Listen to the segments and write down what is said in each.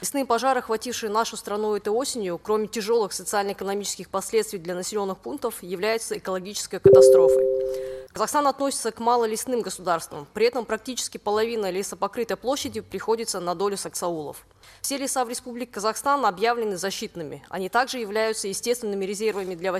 Лесные пожары, охватившие нашу страну этой осенью, кроме тяжелых социально-экономических последствий для населенных пунктов, являются экологической катастрофой. Казахстан относится к малолесным государствам, при этом практически половина лесопокрытой площади приходится на долю саксаулов. Все леса в Республике Казахстан объявлены защитными. Они также являются естественными резервами для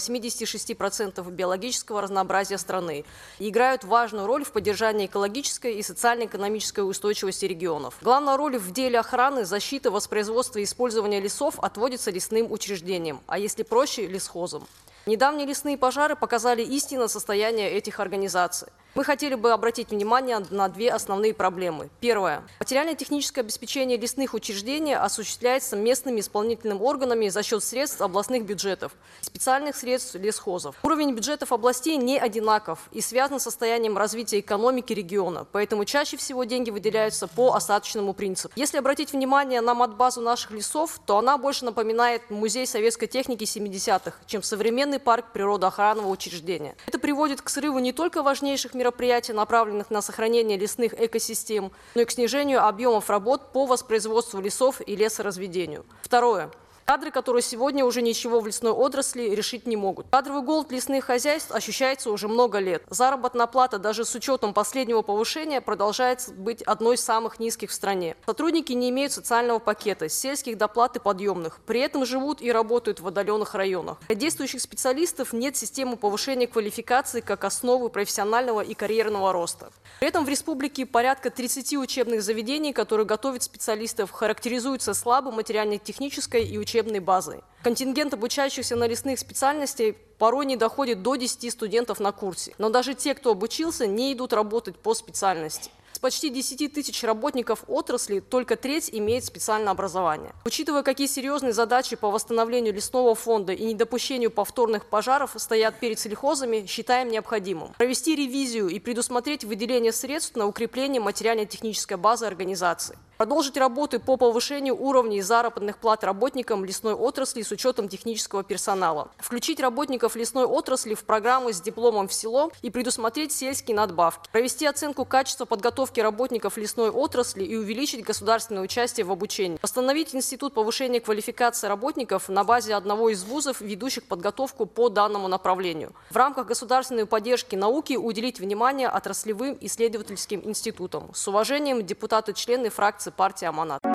86% биологического разнообразия страны и играют важную роль в поддержании экологической и социально-экономической устойчивости регионов. Главная роль в деле охраны, защиты, воспроизводства и использования лесов отводится лесным учреждениям, а если проще – лесхозам. Недавние лесные пожары показали истинное состояние этих организаций. Мы хотели бы обратить внимание на две основные проблемы. Первое. Материально-техническое обеспечение лесных учреждений осуществляется местными исполнительными органами за счет средств областных бюджетов, специальных средств лесхозов. Уровень бюджетов областей не одинаков и связан с состоянием развития экономики региона, поэтому чаще всего деньги выделяются по остаточному принципу. Если обратить внимание на матбазу наших лесов, то она больше напоминает музей советской техники 70-х, чем современный парк природоохранного учреждения. Это приводит к срыву не только важнейших мероприятий, направленных на сохранение лесных экосистем, но и к снижению объемов работ по воспроизводству лесов и лесоразведению. Второе. Кадры, которые сегодня уже ничего в лесной отрасли решить не могут. Кадровый голод лесных хозяйств ощущается уже много лет. Заработная плата даже с учетом последнего повышения продолжает быть одной из самых низких в стране. Сотрудники не имеют социального пакета, сельских доплат и подъемных. При этом живут и работают в отдаленных районах. Для действующих специалистов нет системы повышения квалификации как основы профессионального и карьерного роста. При этом в республике порядка 30 учебных заведений, которые готовят специалистов, характеризуются слабой материально-технической и учебной базой. Контингент обучающихся на лесных специальностей порой не доходит до 10 студентов на курсе. Но даже те, кто обучился, не идут работать по специальности. С почти 10 тысяч работников отрасли только треть имеет специальное образование. Учитывая, какие серьезные задачи по восстановлению лесного фонда и недопущению повторных пожаров стоят перед сельхозами, считаем необходимым провести ревизию и предусмотреть выделение средств на укрепление материально-технической базы организации. Продолжить работы по повышению уровней заработных плат работникам лесной отрасли с учетом технического персонала. Включить работников лесной отрасли в программы с дипломом в село и предусмотреть сельские надбавки. Провести оценку качества подготовки работников лесной отрасли и увеличить государственное участие в обучении. Восстановить институт повышения квалификации работников на базе одного из вузов, ведущих подготовку по данному направлению. В рамках государственной поддержки науки уделить внимание отраслевым исследовательским институтам. С уважением, депутаты-члены фракции партии «Аманат».